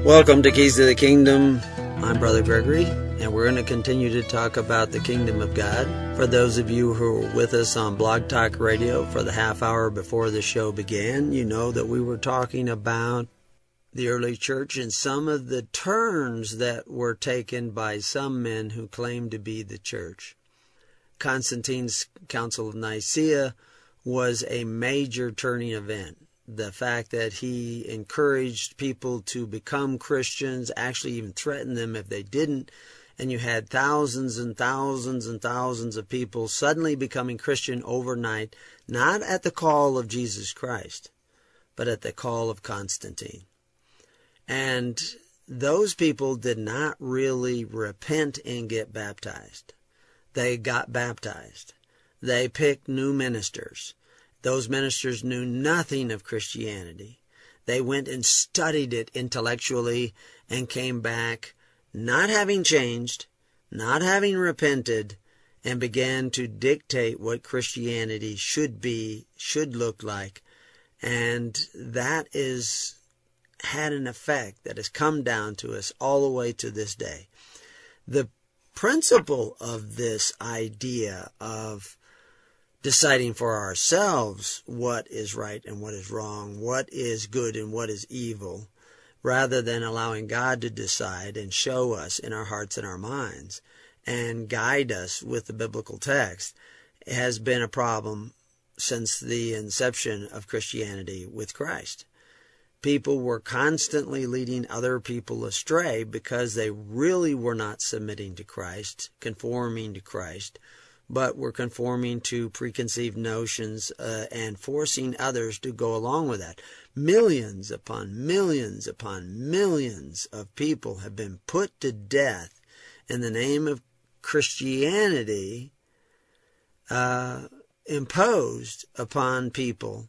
Welcome to Keys to the Kingdom. I'm Brother Gregory, and we're going to continue to talk about the Kingdom of God. For those of you who were with us on Blog Talk Radio for the half hour before the show began, you know that we were talking about the early church and some of the turns that were taken by some men who claimed to be the church. Constantine's Council of Nicaea was a major turning event. The fact that he encouraged people to become Christians, actually even threatened them if they didn't, and you had thousands and thousands and thousands of people suddenly becoming Christian overnight, not at the call of Jesus Christ, but at the call of Constantine. And those people did not really repent and get baptized. They got baptized. They picked new ministers. Those ministers knew nothing of Christianity. They went and studied it intellectually and came back not having changed, not having repented, and began to dictate what Christianity should be, should look like. And that had an effect that has come down to us all the way to this day. The principle of this idea of deciding for ourselves what is right and what is wrong, what is good and what is evil, rather than allowing God to decide and show us in our hearts and our minds and guide us with the biblical text, has been a problem since the inception of Christianity with Christ. People were constantly leading other people astray because they really were not submitting to Christ, conforming to Christ, but were conforming to preconceived notions and forcing others to go along with that. Millions upon millions upon millions of people have been put to death in the name of Christianity imposed upon people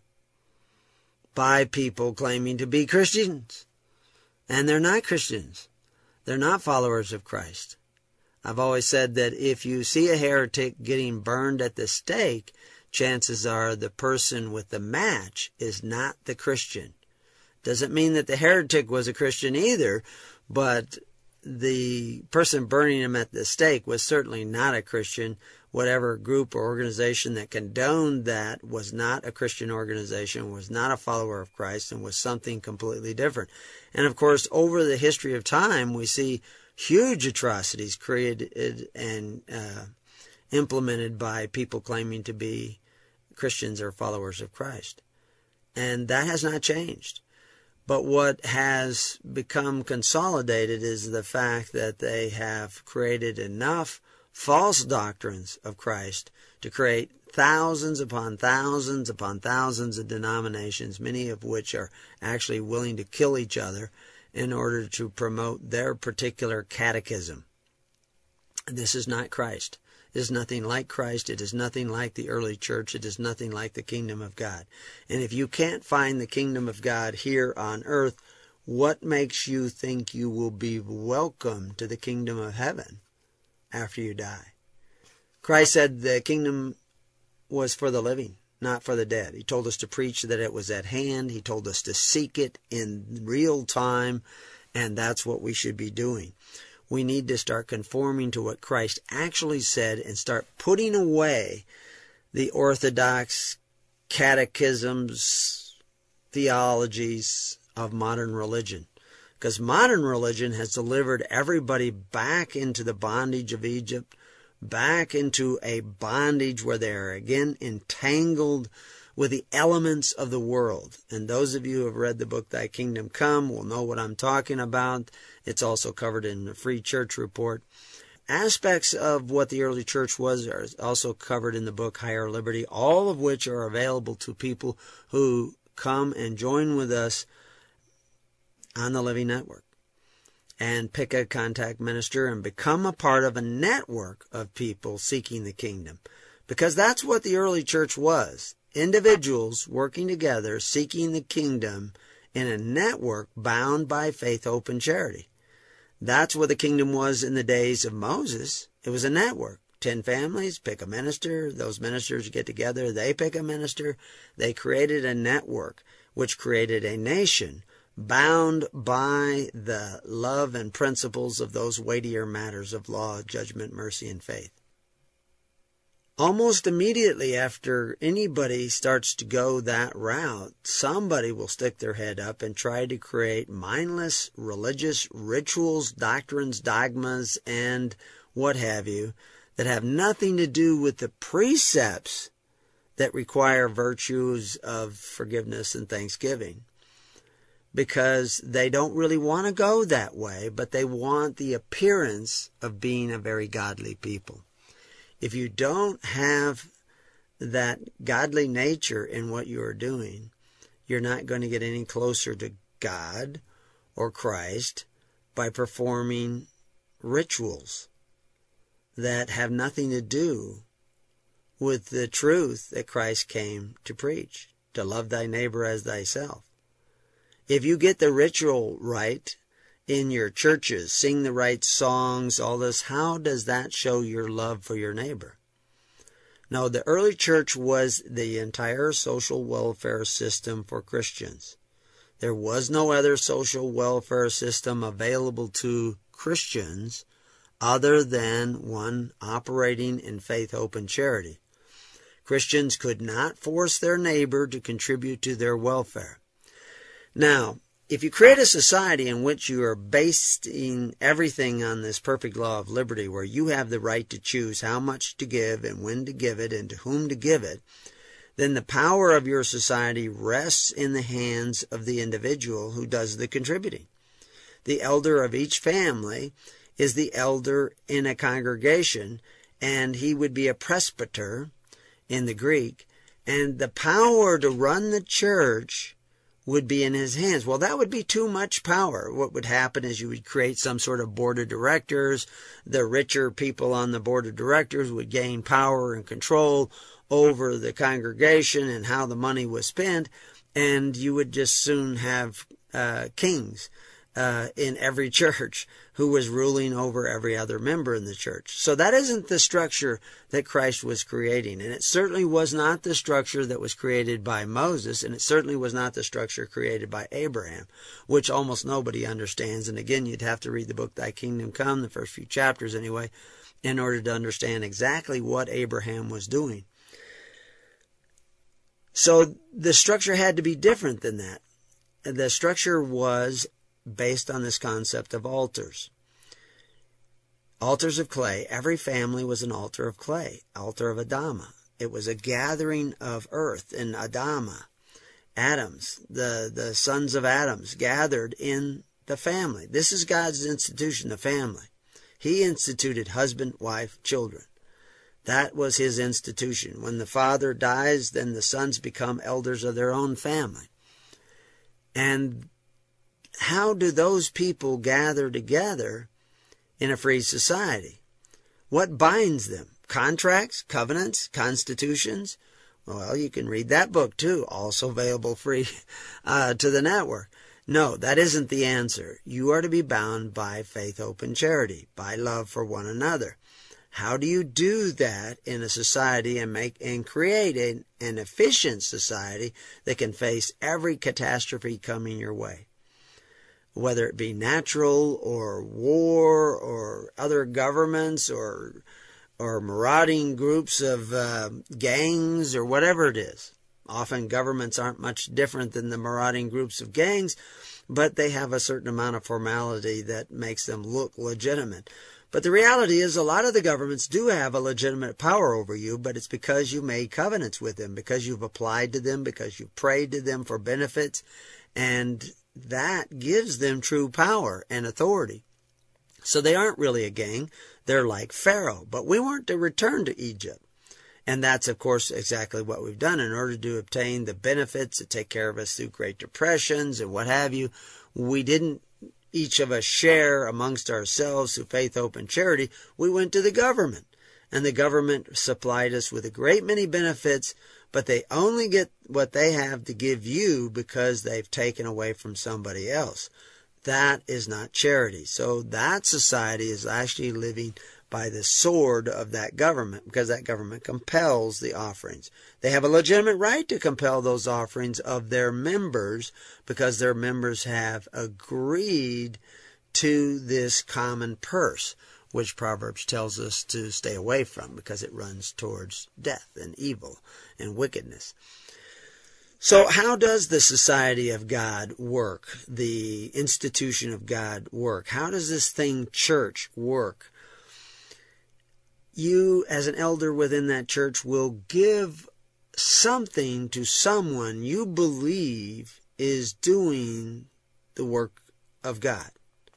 by people claiming to be Christians. And they're not Christians. They're not followers of Christ. I've always said that if you see a heretic getting burned at the stake, chances are the person with the match is not the Christian. Doesn't mean that the heretic was a Christian either, but the person burning him at the stake was certainly not a Christian. Whatever group or organization that condoned that was not a Christian organization, was not a follower of Christ, and was something completely different. And of course, over the history of time, we see huge atrocities created and implemented by people claiming to be Christians or followers of Christ. And that has not changed. But what has become consolidated is the fact that they have created enough false doctrines of Christ to create thousands upon thousands upon thousands of denominations, many of which are actually willing to kill each other in order to promote their particular catechism. This is not Christ. It is nothing like Christ. It is nothing like the early church. It is nothing like the kingdom of God. And if you can't find the kingdom of God here on earth, what makes you think you will be welcome to the kingdom of heaven after you die? Christ said the kingdom was for the living, not for the dead. He told us to preach that it was at hand. He told us to seek it in real time, and that's what we should be doing. We need to start conforming to what Christ actually said and start putting away the orthodox catechisms, theologies of modern religion. Because modern religion has delivered everybody back into the bondage of Egypt, back into a bondage where they are again entangled with the elements of the world. And those of you who have read the book Thy Kingdom Come will know what I'm talking about. It's also covered in the Free Church Report. Aspects of what the early church was are also covered in the book Higher Liberty, all of which are available to people who come and join with us on the Living Network and pick a contact minister and become a part of a network of people seeking the kingdom. Because that's what the early church was. Individuals working together, seeking the kingdom in a network bound by faith, hope, and charity. That's what the kingdom was in the days of Moses. It was a network. 10 families, pick a minister. Those ministers get together. They pick a minister. They created a network, which created a nation bound by the love and principles of those weightier matters of law, judgment, mercy, and faith. Almost immediately after anybody starts to go that route, somebody will stick their head up and try to create mindless religious rituals, doctrines, dogmas, and what have you, that have nothing to do with the precepts that require virtues of forgiveness and thanksgiving. Because they don't really want to go that way, but they want the appearance of being a very godly people. If you don't have that godly nature in what you are doing, you're not going to get any closer to God or Christ by performing rituals that have nothing to do with the truth that Christ came to preach, to love thy neighbor as thyself. If you get the ritual right in your churches, sing the right songs, all this, how does that show your love for your neighbor? No, the early church was the entire social welfare system for Christians. There was no other social welfare system available to Christians other than one operating in faith, hope, and charity. Christians could not force their neighbor to contribute to their welfare. Now, if you create a society in which you are basing everything on this perfect law of liberty, where you have the right to choose how much to give and when to give it and to whom to give it, then the power of your society rests in the hands of the individual who does the contributing. The elder of each family is the elder in a congregation, and he would be a presbyter in the Greek, and the power to run the church would be in his hands. Well, that would be too much power. What would happen is you would create some sort of board of directors. The richer people on the board of directors would gain power and control over the congregation and how the money was spent, and you would just soon have kings in every church who was ruling over every other member in the church. So that isn't the structure that Christ was creating. And it certainly was not the structure that was created by Moses, and it certainly was not the structure created by Abraham, which almost nobody understands. And again, you'd have to read the book Thy Kingdom Come, the first few chapters anyway, in order to understand exactly what Abraham was doing. So the structure had to be different than that. The structure was based on this concept of altars. Altars of clay. Every family was an altar of clay, altar of Adama. It was a gathering of earth in Adama. Adams, the sons of Adams, gathered in the family. This is God's institution, the family. He instituted husband, wife, children. That was his institution. When the father dies, then the sons become elders of their own family. And how do those people gather together in a free society? What binds them? Contracts, covenants, constitutions? Well, you can read that book too, also available free to the network. No, that isn't the answer. You are to be bound by faith, hope, and charity, by love for one another. How do you do that in a society and create an efficient society that can face every catastrophe coming your way? Whether it be natural or war or other governments or marauding groups of gangs or whatever it is. Often governments aren't much different than the marauding groups of gangs, but they have a certain amount of formality that makes them look legitimate. But the reality is a lot of the governments do have a legitimate power over you, but it's because you made covenants with them, because you've applied to them, because you've prayed to them for benefits, and that gives them true power and authority. So they aren't really a gang. They're like Pharaoh. But we weren't to return to Egypt. And that's, of course, exactly what we've done. In order to obtain the benefits that take care of us through Great Depressions and what have you, we didn't each of us share amongst ourselves through faith, hope, and charity. We went to the government. And the government supplied us with a great many benefits, but they only get what they have to give you because they've taken away from somebody else. That is not charity. So that society is actually living by the sword of that government, because that government compels the offerings. They have a legitimate right to compel those offerings of their members because their members have agreed to this common purse, which Proverbs tells us to stay away from because it runs towards death and evil and wickedness. So how does the society of God work? The institution of God work? How does this thing, church, work? You, as an elder within that church, will give something to someone you believe is doing the work of God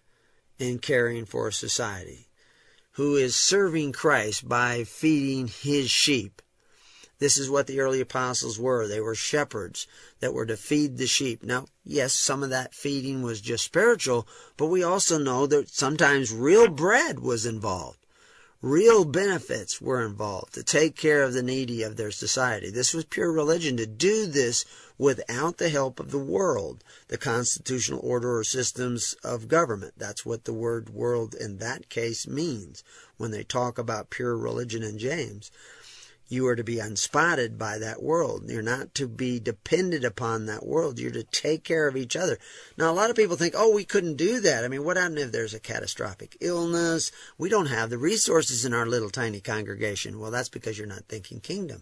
in caring for society, who is serving Christ by feeding his sheep. This is what the early apostles were. They were shepherds that were to feed the sheep. Now, yes, some of that feeding was just spiritual, but we also know that sometimes real bread was involved. Real benefits were involved to take care of the needy of their society. This was pure religion, to do this without the help of the world, the constitutional order or systems of government. That's what the word world in that case means when they talk about pure religion in James. You are to be unspotted by that world. You're not to be dependent upon that world. You're to take care of each other. Now, a lot of people think, we couldn't do that. I mean, what happens if there's a catastrophic illness? We don't have the resources in our little tiny congregation. Well, that's because you're not thinking kingdom.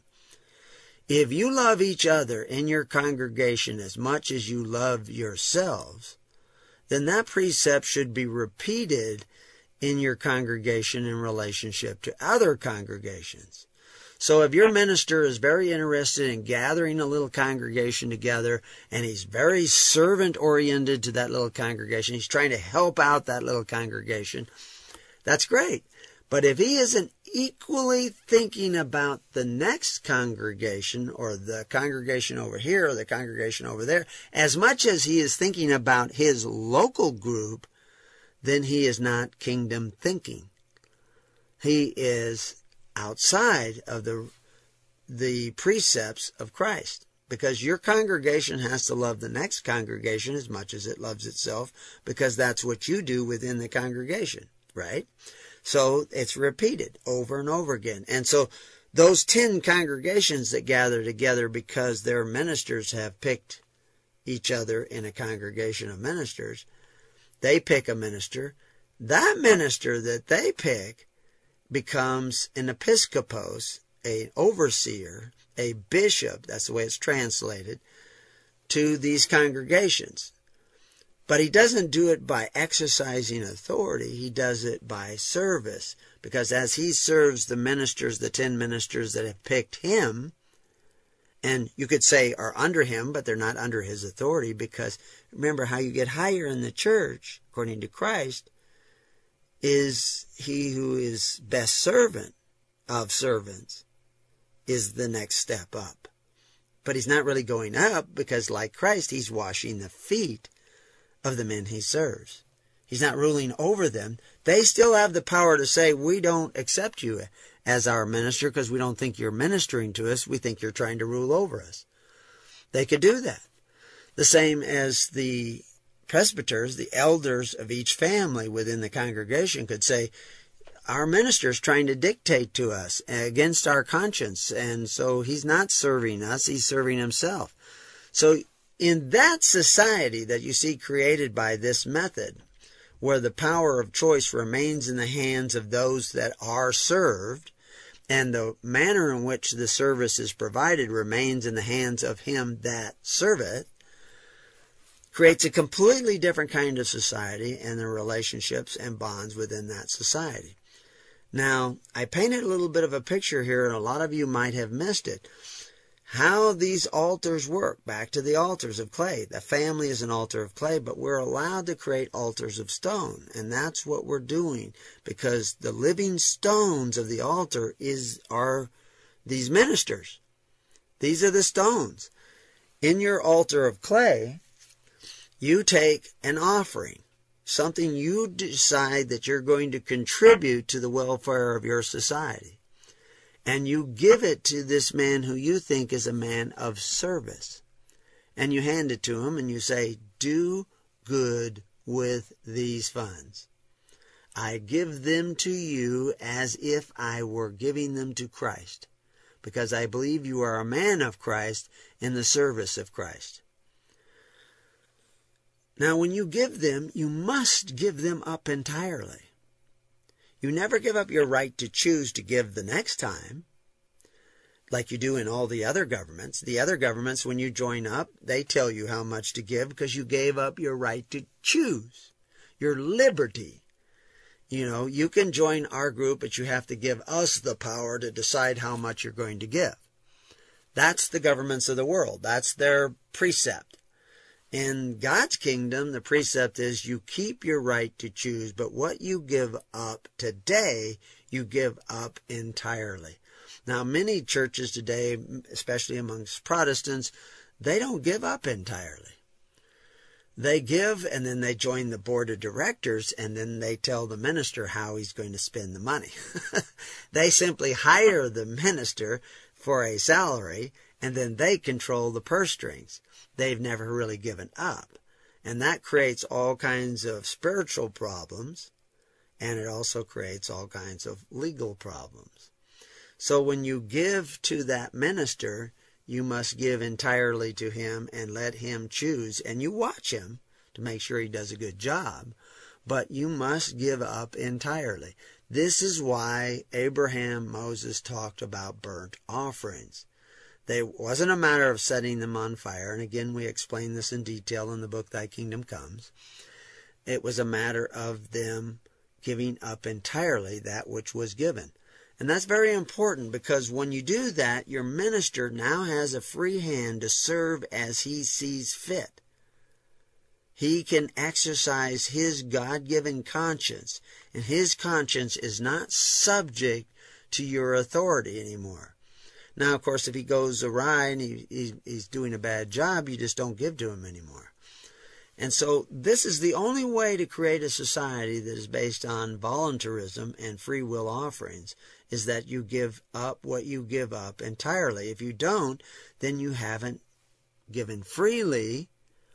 If you love each other in your congregation as much as you love yourselves, then that precept should be repeated in your congregation in relationship to other congregations. So if your minister is very interested in gathering a little congregation together, and he's very servant-oriented to that little congregation, he's trying to help out that little congregation, that's great. But if he isn't equally thinking about the next congregation, or the congregation over here, or the congregation over there, as much as he is thinking about his local group, then he is not kingdom thinking. He is outside of the precepts of Christ, because your congregation has to love the next congregation as much as it loves itself, because that's what you do within the congregation, right? So it's repeated over and over again. And so those 10 congregations that gather together because their ministers have picked each other in a congregation of ministers, they pick a minister. That minister that they pick becomes an episkopos, an overseer, a bishop, that's the way it's translated, to these congregations. But he doesn't do it by exercising authority. He does it by service, because as he serves the ministers, the 10 ministers that have picked him, and you could say are under him, but they're not under his authority, because remember how you get higher in the church, according to Christ, is he who is best servant of servants is the next step up. But he's not really going up, because like Christ, he's washing the feet of the men he serves. He's not ruling over them. They still have the power to say, we don't accept you as our minister because we don't think you're ministering to us. We think you're trying to rule over us. They could do that. The same as the presbyters, the elders of each family within the congregation, could say, our minister's trying to dictate to us against our conscience, and so he's not serving us, he's serving himself. So in that society that you see created by this method, where the power of choice remains in the hands of those that are served, and the manner in which the service is provided remains in the hands of him that serveth, creates a completely different kind of society and the relationships and bonds within that society. Now, I painted a little bit of a picture here, and a lot of you might have missed it. How these altars work. Back to the altars of clay. The family is an altar of clay, but we're allowed to create altars of stone. And that's what we're doing, because the living stones of the altar are these ministers. These are the stones. In your altar of clay, you take an offering, something you decide that you're going to contribute to the welfare of your society. And you give it to this man who you think is a man of service. And you hand it to him and you say, do good with these funds. I give them to you as if I were giving them to Christ, because I believe you are a man of Christ in the service of Christ. Now, when you give them, you must give them up entirely. You never give up your right to choose to give the next time, like you do in all the other governments. The other governments, when you join up, they tell you how much to give because you gave up your right to choose, your liberty. You know, you can join our group, but you have to give us the power to decide how much you're going to give. That's the governments of the world. That's their precept. In God's kingdom, the precept is you keep your right to choose, but what you give up today, you give up entirely. Now, many churches today, especially amongst Protestants, they don't give up entirely. They give, and then they join the board of directors, and then they tell the minister how he's going to spend the money. They simply hire the minister for a salary, and then they control the purse strings. They've never really given up. And that creates all kinds of spiritual problems, and it also creates all kinds of legal problems. So when you give to that minister, you must give entirely to him and let him choose. And you watch him to make sure he does a good job. But you must give up entirely. This is why Abraham, Moses talked about burnt offerings. It wasn't a matter of setting them on fire. And again, we explain this in detail in the book Thy Kingdom Comes. It was a matter of them giving up entirely that which was given. And that's very important, because when you do that, your minister now has a free hand to serve as he sees fit. He can exercise his God-given conscience, and his conscience is not subject to your authority anymore. Now, of course, if he goes awry and he's doing a bad job, you just don't give to him anymore. And so this is the only way to create a society that is based on voluntarism and free will offerings, is that you give up what you give up entirely. If you don't, then you haven't given freely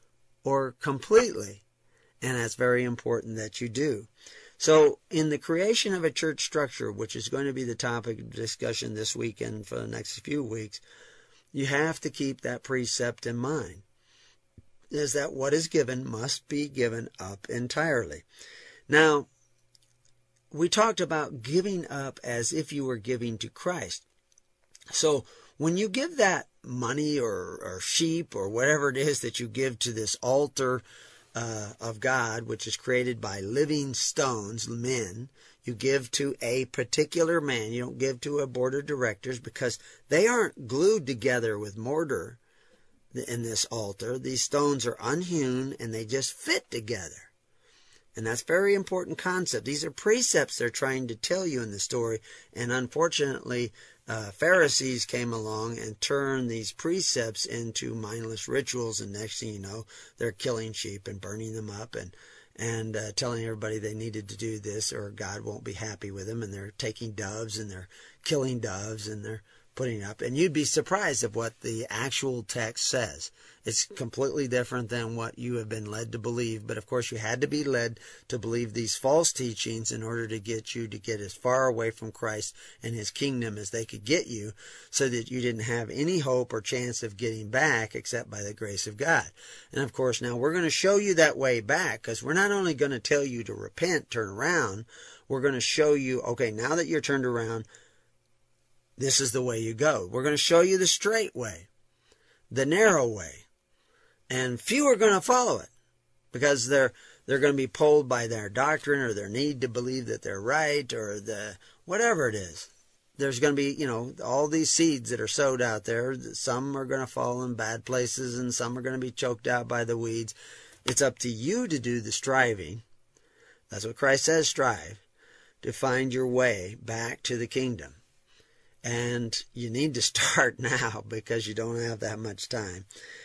or completely. And that's very important that you do. So in the creation of a church structure, which is going to be the topic of discussion this week and for the next few weeks, you have to keep that precept in mind, is that what is given must be given up entirely. Now, we talked about giving up as if you were giving to Christ. So when you give that money or sheep or whatever it is that you give to this altar of God, which is created by living stones, men, you give to a particular man. You don't give to a board of directors, because they aren't glued together with mortar in this altar. These stones are unhewn and they just fit together. And that's a very important concept. These are precepts they're trying to tell you in the story. And unfortunately, Pharisees came along and turned these precepts into mindless rituals. And next thing you know, they're killing sheep and burning them up and telling everybody they needed to do this or God won't be happy with them. And they're taking doves and they're killing doves and they're putting up. And you'd be surprised at what the actual text says. It's completely different than what you have been led to believe. But of course, you had to be led to believe these false teachings in order to get you to get as far away from Christ and his kingdom as they could get you, so that you didn't have any hope or chance of getting back except by the grace of God. And of course, now we're going to show you that way back, because we're not only going to tell you to repent, turn around, we're going to show you, okay, now that you're turned around, this is the way you go. We're going to show you the straight way, the narrow way. And few are going to follow it, because they're going to be pulled by their doctrine or their need to believe that they're right, or the whatever it is. There's going to be, all these seeds that are sowed out there. Some are going to fall in bad places and some are going to be choked out by the weeds. It's up to you to do the striving. That's what Christ says, strive, to find your way back to the kingdom. And you need to start now, because you don't have that much time.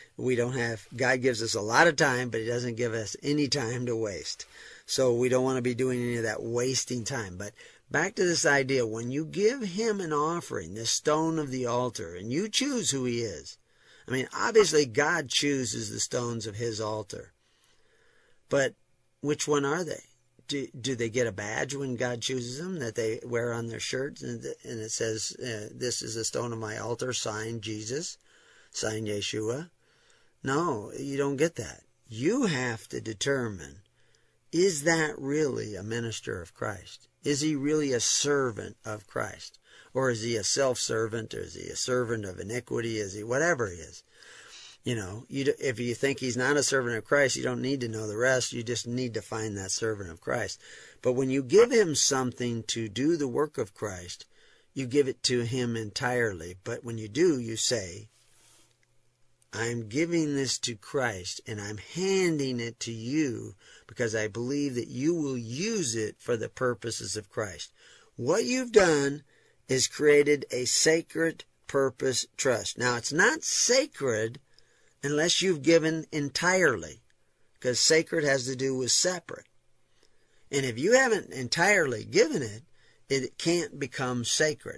God gives us a lot of time, but he doesn't give us any time to waste. So we don't want to be doing any of that wasting time. But back to this idea, when you give him an offering, this stone of the altar, and you choose who he is. I mean, obviously God chooses the stones of his altar. But which one are they? Do they get a badge when God chooses them that they wear on their shirts, and it says, "This is a stone of my altar, signed Jesus, signed Yeshua"? No, you don't get that. You have to determine, is that really a minister of Christ? Is he really a servant of Christ? Or is he a self-servant? Or is he a servant of iniquity? Is he whatever he is? If you think he's not a servant of Christ, you don't need to know the rest. You just need to find that servant of Christ. But when you give him something to do the work of Christ, you give it to him entirely. But when you do, you say, I'm giving this to Christ, and I'm handing it to you because I believe that you will use it for the purposes of Christ. What you've done is created a sacred purpose trust. Now, it's not sacred unless you've given entirely, because sacred has to do with separate. And if you haven't entirely given it, it can't become sacred.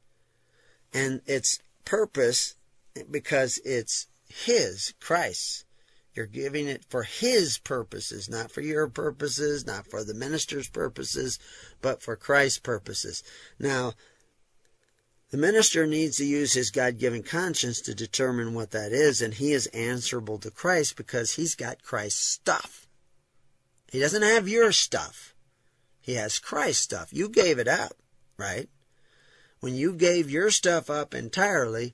And it's purpose because it's his, Christ's. You're giving it for his purposes, not for your purposes, not for the minister's purposes, but for Christ's purposes. Now, the minister needs to use his God-given conscience to determine what that is, and he is answerable to Christ because he's got Christ's stuff. He doesn't have your stuff. He has Christ's stuff. You gave it up, right? When you gave your stuff up entirely,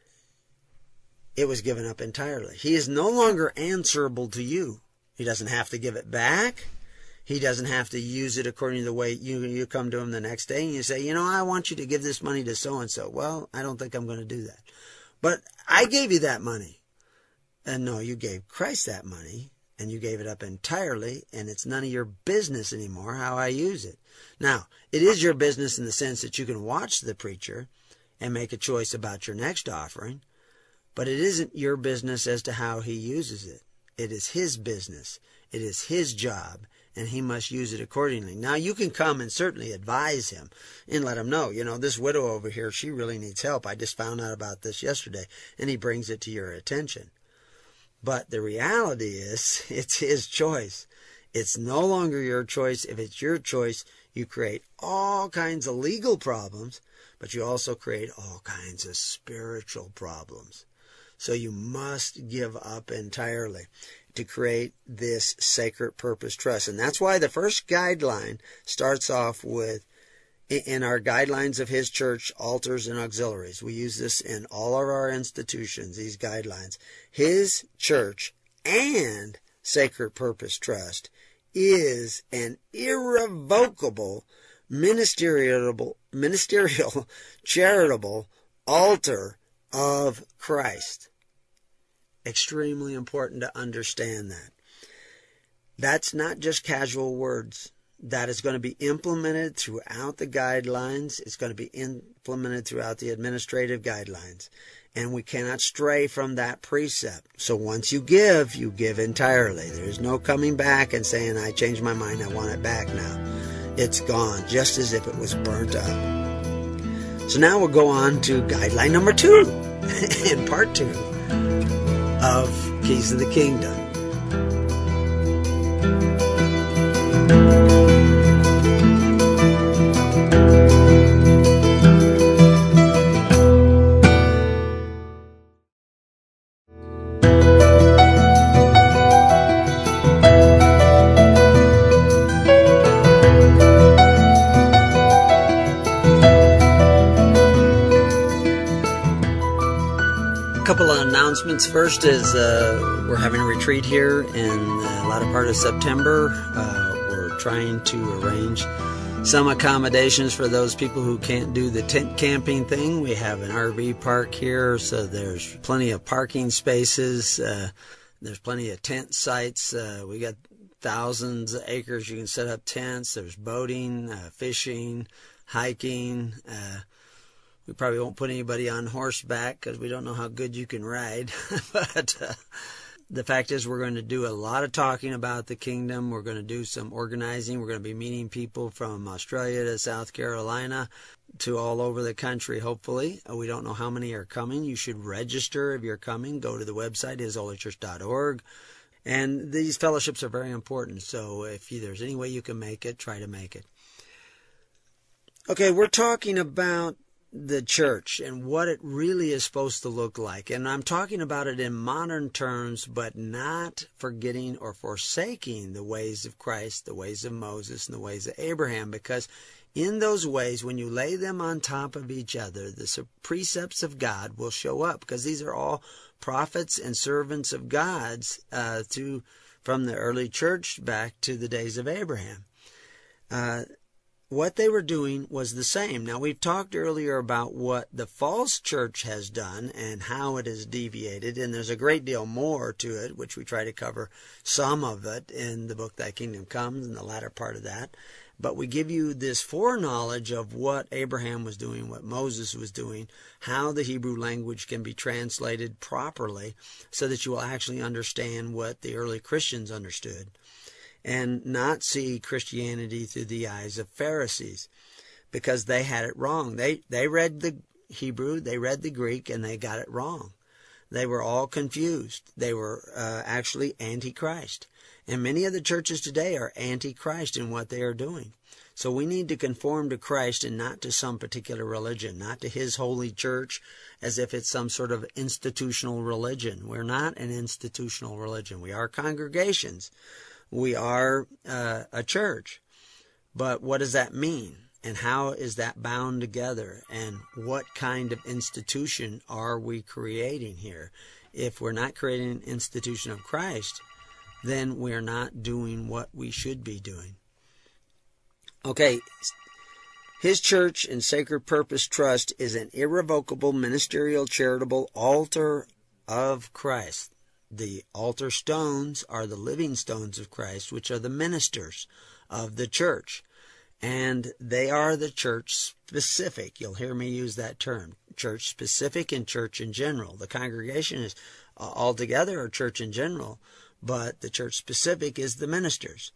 it was given up entirely. He is no longer answerable to you. He doesn't have to give it back. He doesn't have to use it according to the way you come to him the next day and you say, I want you to give this money to so-and-so. Well, I don't think I'm going to do that. But I gave you that money. And no, you gave Christ that money and you gave it up entirely, and it's none of your business anymore how I use it. Now, it is your business in the sense that you can watch the preacher and make a choice about your next offering, but it isn't your business as to how he uses it. It is his business. It is his job, and he must use it accordingly. Now, you can come and certainly advise him and let him know, this widow over here, she really needs help. I just found out about this yesterday, and he brings it to your attention. But the reality is, it's his choice. It's no longer your choice. If it's your choice, you create all kinds of legal problems, but you also create all kinds of spiritual problems. So you must give up entirely to create this sacred purpose trust. And that's why the first guideline starts off with, in our guidelines of his church, altars and auxiliaries. We use this in all of our institutions, these guidelines. His church and sacred purpose trust is an irrevocable ministerial charitable altar of Christ. Extremely important to understand that. That's not just casual words. That is going to be implemented throughout the guidelines. It's going to be implemented throughout the administrative guidelines. And we cannot stray from that precept. So once you give entirely. There's no coming back and saying, I changed my mind, I want it back now. It's gone, just as if it was burnt up. So now we'll go on to guideline number 2, in part 2 of Keys of the Kingdom. Announcements. First is we're having a retreat here in the latter part of September. We're trying to arrange some accommodations for those people who can't do the tent camping thing. We have an RV park here, so there's plenty of parking spaces. There's plenty of tent sites. We got thousands of acres you can set up tents. There's boating, fishing, hiking. We probably won't put anybody on horseback because we don't know how good you can ride. But the fact is we're going to do a lot of talking about the kingdom. We're going to do some organizing. We're going to be meeting people from Australia to South Carolina to all over the country, hopefully. We don't know how many are coming. You should register if you're coming. Go to the website, hisholychurch.org. And these fellowships are very important, so if there's any way you can make it, try to make it. Okay, we're talking about the church and what it really is supposed to look like. And I'm talking about it in modern terms, but not forgetting or forsaking the ways of Christ, the ways of Moses, and the ways of Abraham, because in those ways, when you lay them on top of each other, the precepts of God will show up, because these are all prophets and servants of God's from the early church back to the days of Abraham. What they were doing was the same. Now, we've talked earlier about what the false church has done and how it has deviated, and there's a great deal more to it, which we try to cover some of it in the book Thy Kingdom Comes, in the latter part of that. But we give you this foreknowledge of what Abraham was doing, what Moses was doing, how the Hebrew language can be translated properly so that you will actually understand what the early Christians understood, and not see Christianity through the eyes of Pharisees, because they had it wrong. They read the Hebrew, they read the Greek, and they got it wrong. They were all confused. They were actually anti-Christ. And many of the churches today are anti-Christ in what they are doing. So we need to conform to Christ and not to some particular religion, not to His holy church as if it's some sort of institutional religion. We're not an institutional religion. We are congregations. We are a church. But what does that mean? And how is that bound together? And what kind of institution are we creating here? If we're not creating an institution of Christ, then we're not doing what we should be doing. Okay, His church and Sacred Purpose Trust is an irrevocable ministerial charitable altar of Christ. The altar stones are the living stones of Christ, which are the ministers of the church. And they are the church specific. You'll hear me use that term, church specific and church in general. The congregation is altogether a church in general, but the church specific is the ministers.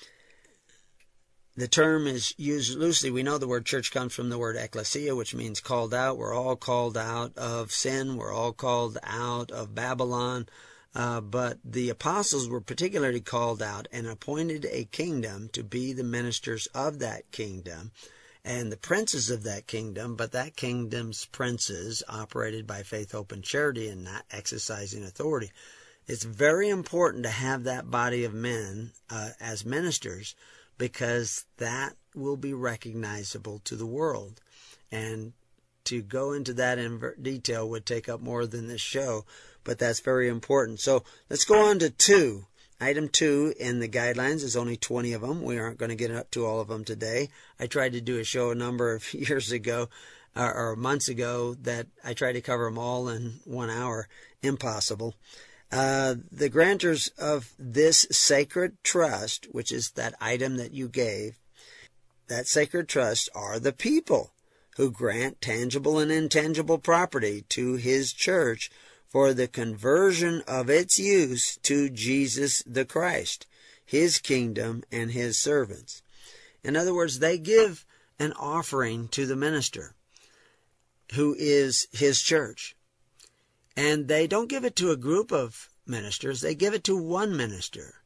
The term is used loosely. We know the word church comes from the word ecclesia, which means called out. We're all called out of sin. We're all called out of Babylon. But the apostles were particularly called out and appointed a kingdom to be the ministers of that kingdom and the princes of that kingdom, but that kingdom's princes operated by faith, hope, and charity and not exercising authority. It's very important to have that body of men as ministers, because that will be recognizable to the world. And to go into that in detail would take up more than this show, but that's very important. So let's go on to 2. Item 2 in the guidelines is only 20 of them. We aren't going to get up to all of them today. I tried to do a show a number of years ago, or months ago, that I tried to cover them all in 1 hour. Impossible. The grantors of this sacred trust, which is that item that you gave, that sacred trust are the people who grant tangible and intangible property to His church for the conversion of its use to Jesus the Christ, His kingdom, and His servants. In other words, they give an offering to the minister, who is His church. And they don't give it to a group of ministers. They give it to one minister.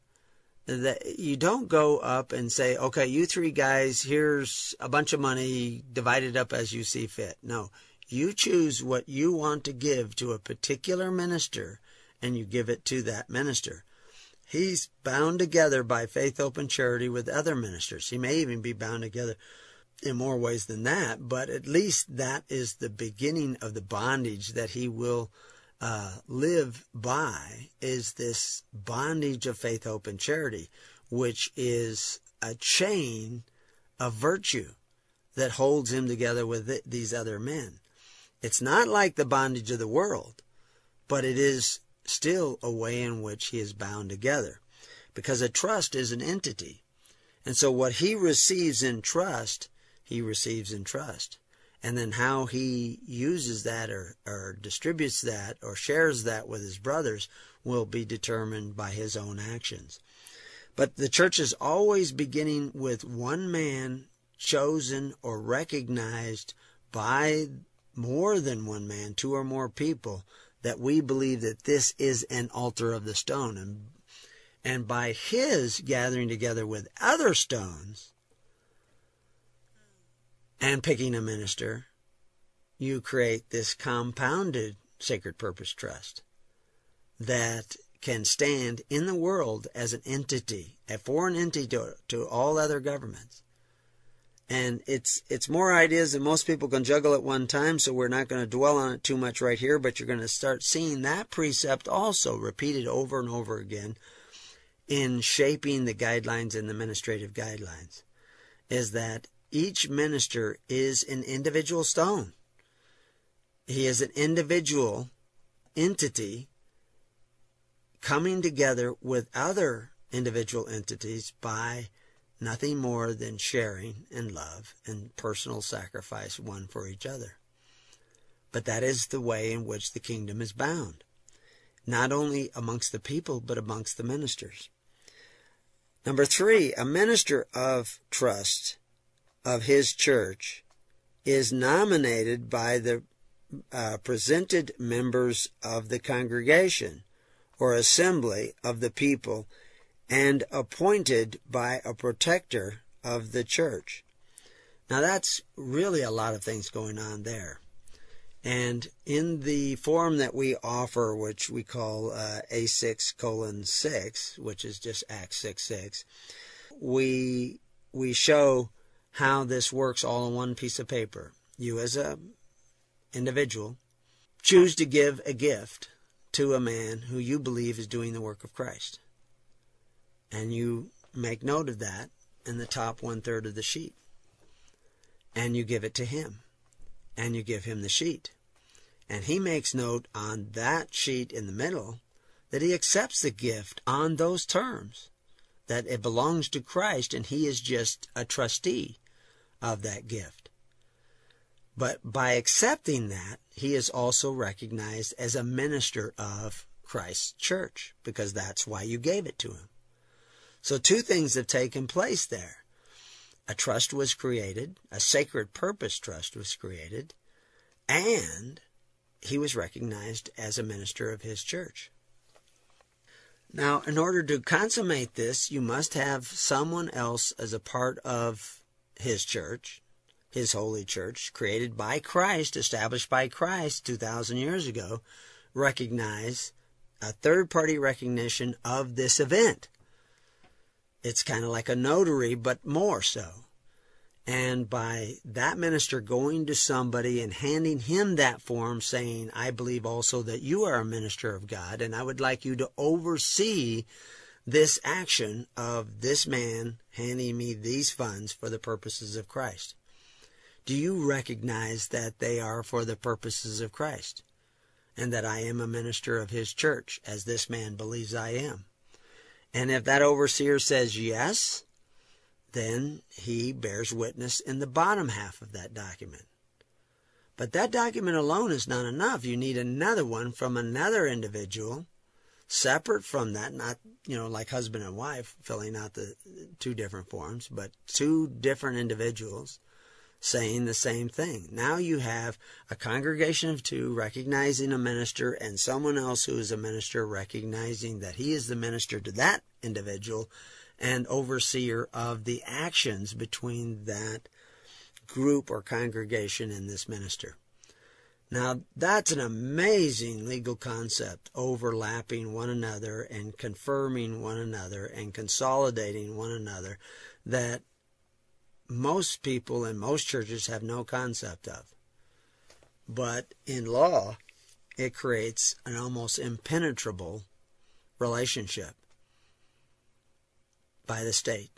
You don't go up and say, okay, you 3 guys, here's a bunch of money, divide it up as you see fit. No, you choose what you want to give to a particular minister, and you give it to that minister. He's bound together by faith, hope, and charity with other ministers. He may even be bound together in more ways than that, but at least that is the beginning of the bondage that he will live by, is this bondage of faith, hope, and charity, which is a chain of virtue that holds him together with these other men. It's not like the bondage of the world, but it is still a way in which he is bound together, because a trust is an entity. And so what he receives in trust, he receives in trust. And then how he uses that or distributes that or shares that with his brothers will be determined by his own actions. But the church is always beginning with one man chosen or recognized by more than one man, 2 or more people, that we believe that this is an altar of the stone. And And by his gathering together with other stones and picking a minister, you create this compounded Sacred Purpose Trust that can stand in the world as an entity, a foreign entity to all other governments. And it's more ideas than most people can juggle at one time, so we're not going to dwell on it too much right here, but you're going to start seeing that precept also repeated over and over again in shaping the guidelines and the administrative guidelines, is that each minister is an individual stone. He is an individual entity coming together with other individual entities by nothing more than sharing and love and personal sacrifice one for each other. But that is the way in which the kingdom is bound, not only amongst the people, but amongst the ministers. Number 3, a minister of trust of his church is nominated by the presented members of the congregation or assembly of the people and appointed by a protector of the church. Now that's really a lot of things going on there. And in the form that we offer, which we call A6:6, which is just Acts 6:6, we show how this works all on one piece of paper. You as a individual choose to give a gift to a man who you believe is doing the work of Christ. And you make note of that in the top 1/3 of the sheet. And you give it to him. And you give him the sheet. And he makes note on that sheet in the middle that he accepts the gift on those terms, that it belongs to Christ and he is just a trustee of that gift. But by accepting that, he is also recognized as a minister of Christ's church, because that's why you gave it to him. So 2 things have taken place there. A trust was created, a Sacred Purpose Trust was created, and he was recognized as a minister of his church. Now, in order to consummate this, you must have someone else as a part of his church, his holy church, created by Christ, established by Christ 2,000 years ago, recognize a third-party recognition of this event. It's kind of like a notary, but more so. And by that minister going to somebody and handing him that form saying, I believe also that you are a minister of God, and I would like you to oversee this action of this man handing me these funds for the purposes of Christ. Do you recognize that they are for the purposes of Christ, and that I am a minister of his church, as this man believes I am? And if that overseer says yes, then he bears witness in the bottom half of that document. But that document alone is not enough. You need another one from another individual, separate from that, not, like husband and wife filling out the 2 different forms, but 2 different individuals saying the same thing. Now you have a congregation of 2 recognizing a minister, and someone else who is a minister recognizing that he is the minister to that individual and overseer of the actions between that group or congregation and this minister. Now that's an amazing legal concept, overlapping one another and confirming one another and consolidating one another, that most people in most churches have no concept of. But in law, it creates an almost impenetrable relationship by the state.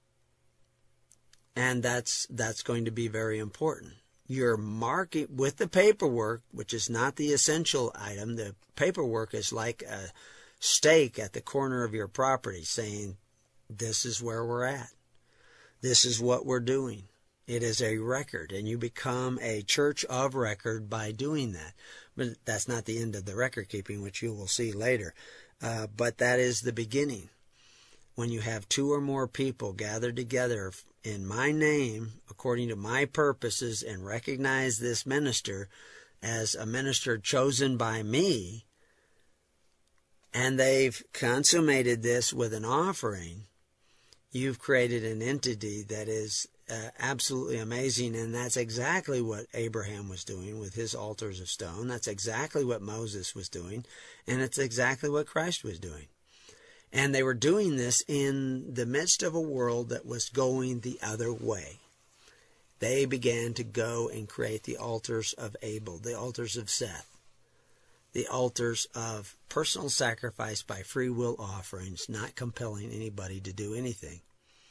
And that's going to be very important. Your market with the paperwork, which is not the essential item, the paperwork is like a stake at the corner of your property saying, this is where we're at. This is what we're doing. It is a record, and you become a church of record by doing that. But that's not the end of the record keeping, which you will see later. But that is the beginning. When you have 2 or more people gathered together in my name, according to my purposes, and recognize this minister as a minister chosen by me, and they've consummated this with an offering, you've created an entity that is absolutely amazing, and that's exactly what Abraham was doing with his altars of stone. That's exactly what Moses was doing, and it's exactly what Christ was doing. And they were doing this in the midst of a world that was going the other way. They began to go and create the altars of Abel, the altars of Seth, the altars of personal sacrifice by free will offerings, not compelling anybody to do anything.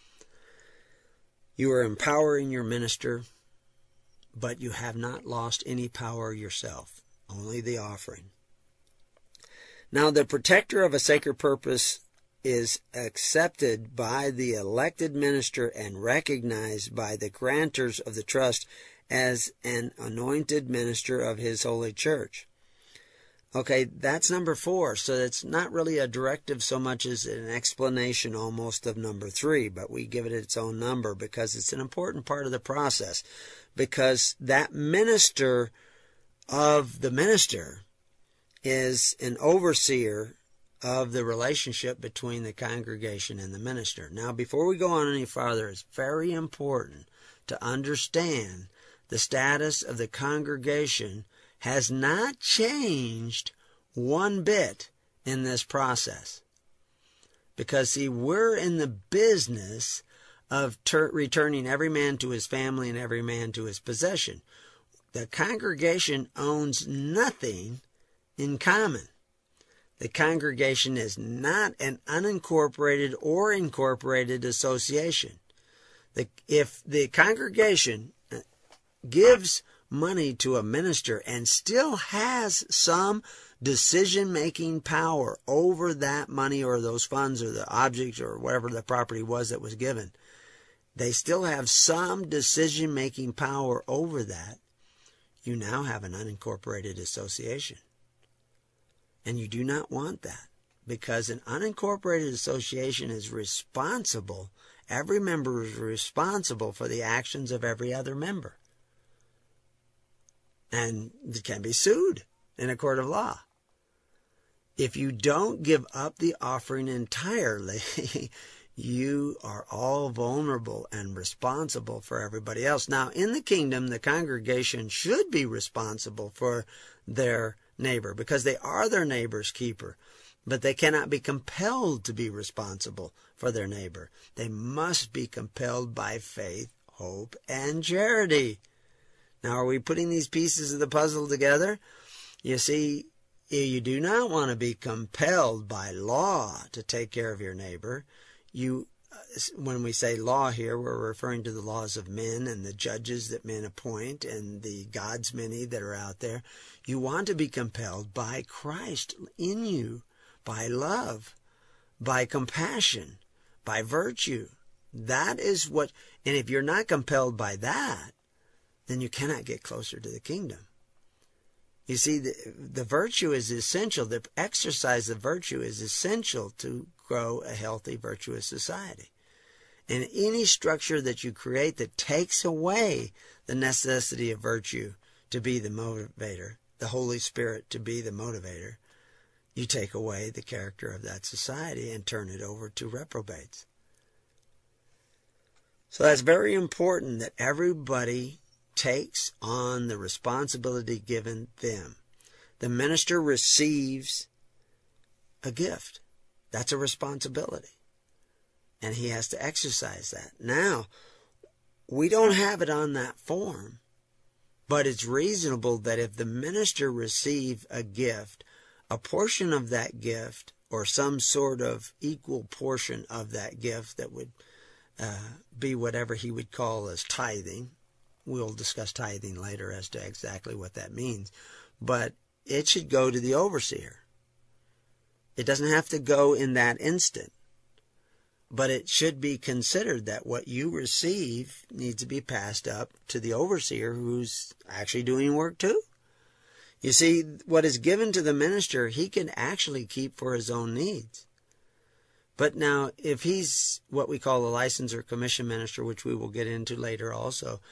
You are empowering your minister, but you have not lost any power yourself, only the offering. Now, the protector of a sacred purpose is accepted by the elected minister and recognized by the grantors of the trust as an anointed minister of his holy church. Okay, that's number 4. So it's not really a directive so much as an explanation almost of number 3, but we give it its own number because it's an important part of the process. Because that minister of the minister is an overseer of the relationship between the congregation and the minister. Now, before we go on any farther, it's very important to understand the status of the congregation has not changed one bit in this process. Because, see, we're in the business of returning every man to his family and every man to his possession. The congregation owns nothing in common. The congregation is not an unincorporated or incorporated association. If the congregation gives money to a minister and still has some decision-making power over that money or those funds or the objects or whatever the property was that was given, they still have some decision-making power over that, you now have an unincorporated association. And you do not want that, because an unincorporated association is responsible. Every member is responsible for the actions of every other member. And it can be sued in a court of law. If you don't give up the offering entirely, you are all vulnerable and responsible for everybody else. Now, in the kingdom, the congregation should be responsible for their neighbor because they are their neighbor's keeper. But they cannot be compelled to be responsible for their neighbor. They must be compelled by faith, hope, and charity. Now, are we putting these pieces of the puzzle together? You see, you do not want to be compelled by law to take care of your neighbor. When we say law here, we're referring to the laws of men and the judges that men appoint and the gods many that are out there. You want to be compelled by Christ in you, by love, by compassion, by virtue. That is what, and if you're not compelled by that, then you cannot get closer to the kingdom. You see, the virtue is essential. The exercise of virtue is essential to grow a healthy, virtuous society. And any structure that you create that takes away the necessity of virtue to be the motivator, the Holy Spirit to be the motivator, you take away the character of that society and turn it over to reprobates. So that's very important that everybody takes on the responsibility given them. The minister receives a gift. That's a responsibility. And he has to exercise that. Now, we don't have it on that form, but it's reasonable that if the minister receive a gift, a portion of that gift, or some sort of equal portion of that gift that would be whatever he would call as tithing. We'll discuss tithing later as to exactly what that means. But it should go to the overseer. It doesn't have to go in that instant. But it should be considered that what you receive needs to be passed up to the overseer who's actually doing work too. You see, what is given to the minister, he can actually keep for his own needs. But now, if he's what we call a license or commission minister, which we will get into later also,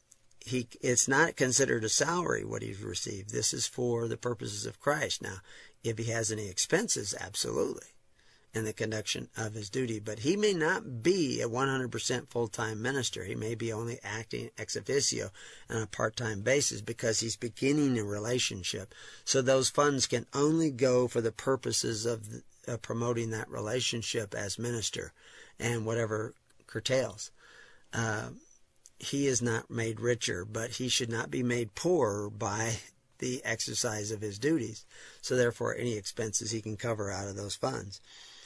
it's not considered a salary what he's received. This is for the purposes of Christ. Now, If he has any expenses, absolutely, in the conduction of his duty. But he may not be a 100% full-time minister. He may be only acting ex officio on a part-time basis because he's beginning a relationship. So those funds can only go for the purposes of promoting that relationship as minister and whatever curtails. He is not made richer, but he should not be made poorer by the exercise of his duties. So therefore, any expenses he can cover out of those funds.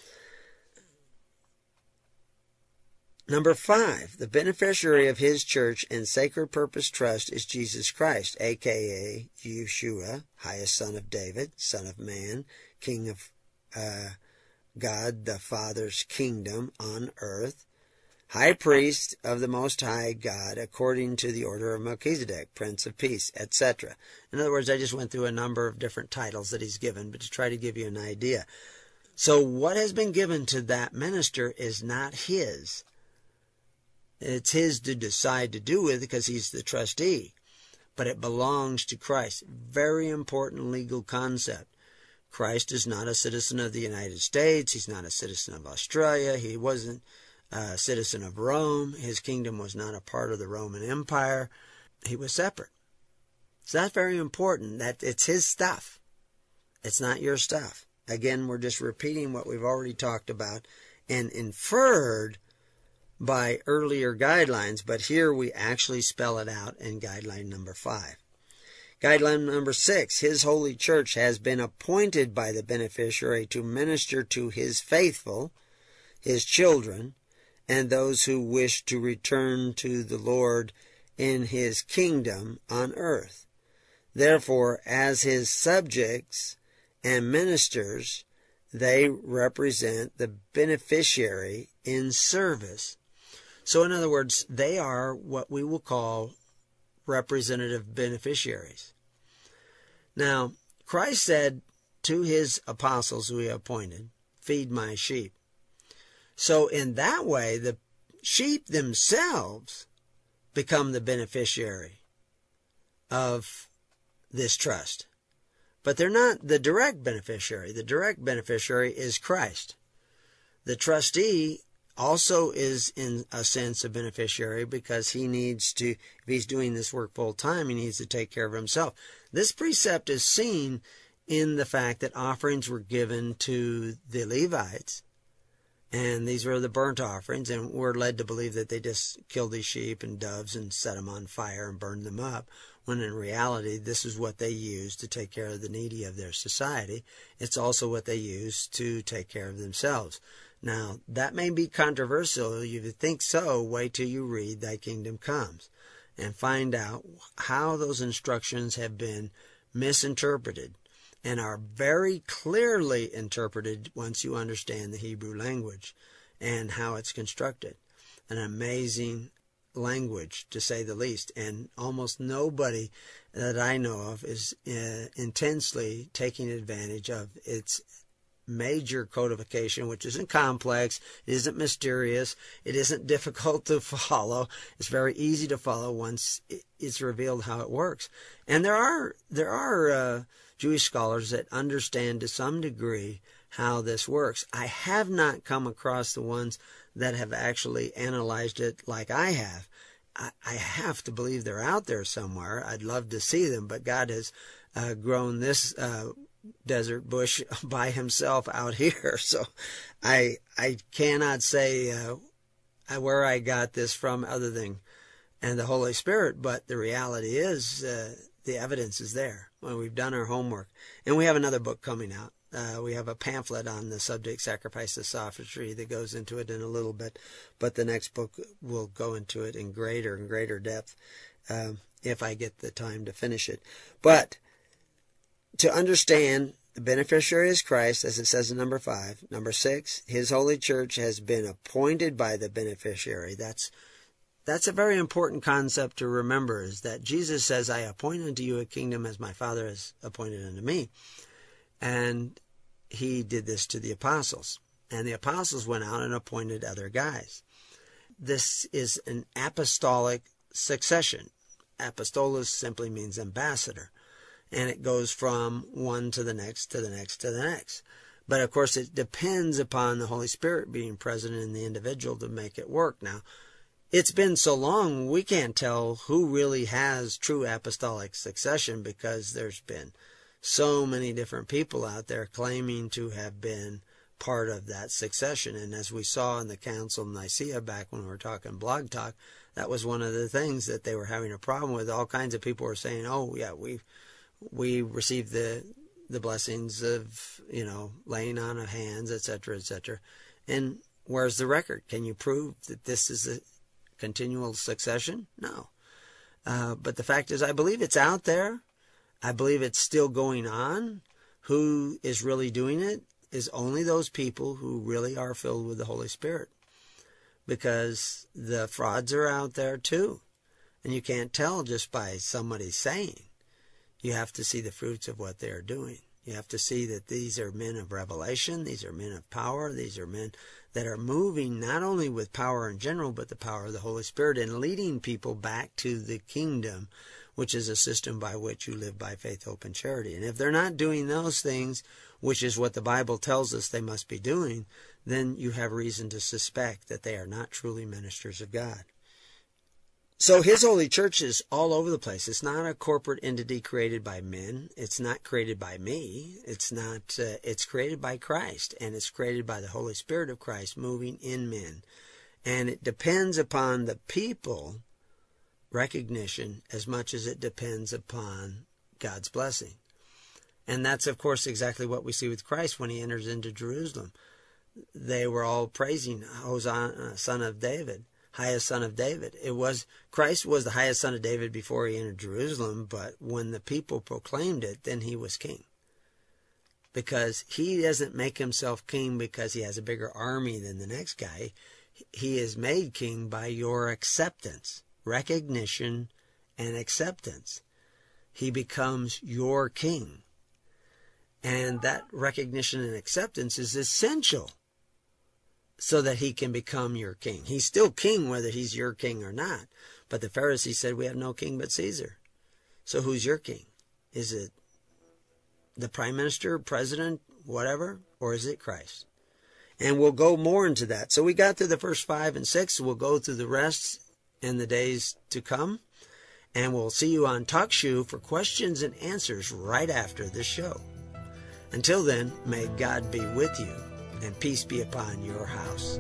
Number 5, the beneficiary of his church and sacred purpose trust is Jesus Christ, a.k.a. Yeshua, highest son of David, son of man, king of God the Father's kingdom on earth, high priest of the Most High God, according to the order of Melchizedek, Prince of Peace, etc. In other words, I just went through a number of different titles that he's given, but to try to give you an idea. So what has been given to that minister is not his. It's his to decide to do with because he's the trustee. But it belongs to Christ. Very important legal concept. Christ is not a citizen of the United States. He's not a citizen of Australia. He wasn't a citizen of Rome. His kingdom was not a part of the Roman Empire. He was separate. So that's very important. That it's his stuff. It's not your stuff. Again, we're just repeating what we've already talked about and inferred by earlier guidelines, but here we actually spell it out in guideline number 5. Guideline number 6, his holy church has been appointed by the beneficiary to minister to his faithful, his children, and those who wish to return to the Lord in his kingdom on earth. Therefore, as his subjects and ministers, they represent the beneficiary in service. So in other words, they are what we will call representative beneficiaries. Now, Christ said to his apostles who he appointed, "Feed my sheep." So in that way, the sheep themselves become the beneficiary of this trust. But they're not the direct beneficiary. The direct beneficiary is Christ. The trustee also is, in a sense, a beneficiary because he needs to, if he's doing this work full time, he needs to take care of himself. This precept is seen in the fact that offerings were given to the Levites, and these were the burnt offerings, and we're led to believe that they just killed these sheep and doves and set them on fire and burned them up, when in reality this is what they used to take care of the needy of their society. It's also what they used to take care of themselves. Now, that may be controversial. If you think so, wait till you read Thy Kingdom Comes and find out how those instructions have been misinterpreted and are very clearly interpreted once you understand the Hebrew language and how it's constructed. An amazing language, to say the least, and almost nobody that I know of is intensely taking advantage of its major codification, which isn't complex, it isn't mysterious, it isn't difficult to follow. It's very easy to follow once it's revealed how it works. And there are Jewish scholars that understand to some degree how this works. I have not come across the ones that have actually analyzed it like I have. I have to believe they're out there somewhere. I'd love to see them, but God has grown this desert bush by himself out here. So I cannot say where I got this from other than and the Holy Spirit, but the reality is the evidence is there. Well, we've done our homework. And we have another book coming out. We have a pamphlet on the subject, Sacrifice to Sophistry, that goes into it in a little bit, but the next book will go into it in greater and greater depth if I get the time to finish it. But to understand, the beneficiary is Christ, as it says in number 5. Number 6, his holy church has been appointed by the beneficiary. That's a very important concept to remember, is that Jesus says, I appoint unto you a kingdom as my Father has appointed unto me. And he did this to the apostles. And the apostles went out and appointed other guys. This is an apostolic succession. Apostolos simply means ambassador. and it goes from one to the next, to the next, to the next. But of course, it depends upon the Holy Spirit being present in the individual to make it work. Now, it's been so long, we can't tell who really has true apostolic succession, because there's been so many different people out there claiming to have been part of that succession. And as we saw in the Council of Nicaea back when we were talking Blog Talk, that was one of the things that they were having a problem with. All kinds of people were saying, oh yeah, we received the blessings of, laying on of hands, etc., etc. And where's the record? Can you prove that this is a continual succession? No. But the fact is, I believe it's out there. I believe it's still going on. Who is really doing it is only those people who really are filled with the Holy Spirit. Because the frauds are out there too. And you can't tell just by somebody saying. You have to see the fruits of what they are doing. You have to see that these are men of revelation. These are men of power. These are men that are moving not only with power in general, but the power of the Holy Spirit, and leading people back to the kingdom, which is a system by which you live by faith, hope, and charity. And if they're not doing those things, which is what the Bible tells us they must be doing, then you have reason to suspect that they are not truly ministers of God. So His holy church is all over the place. It's not a corporate entity created by men. It's not created by me. It's created by Christ, and it's created by the Holy Spirit of Christ moving in men. And it depends upon the people recognition as much as it depends upon God's blessing. And that's, of course, exactly what we see with Christ when He enters into Jerusalem. They were all praising Hosanna, son of David, highest son of David. Christ was the highest son of David before He entered Jerusalem, but when the people proclaimed it, then He was king. Because He doesn't make Himself king because He has a bigger army than the next guy. He is made king by your acceptance, recognition, and acceptance. He becomes your king. And that recognition and acceptance is essential so that He can become your king. He's still king whether He's your king or not. But the Pharisees said, we have no king but Caesar. So who's your king? Is it the prime minister, president, whatever? Or is it Christ? And we'll go more into that. So we got through the first 5 and 6. We'll go through the rest in the days to come. And we'll see you on TalkShoe for questions and answers right after this show. Until then, may God be with you, and peace be upon your house.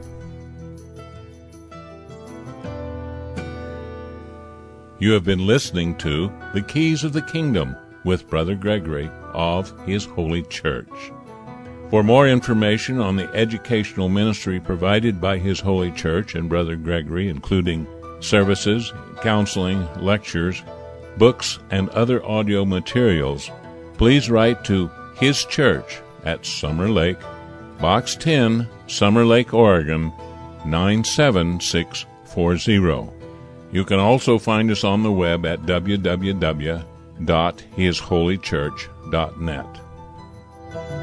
You have been listening to The Keys of the Kingdom with Brother Gregory of His Holy Church. For more information on the educational ministry provided by His Holy Church and Brother Gregory, including services, counseling, lectures, books, and other audio materials, please write to His Church at Summer Lake, Box 10, Summer Lake, Oregon, 97640. You can also find us on the web at www.hisholychurch.net.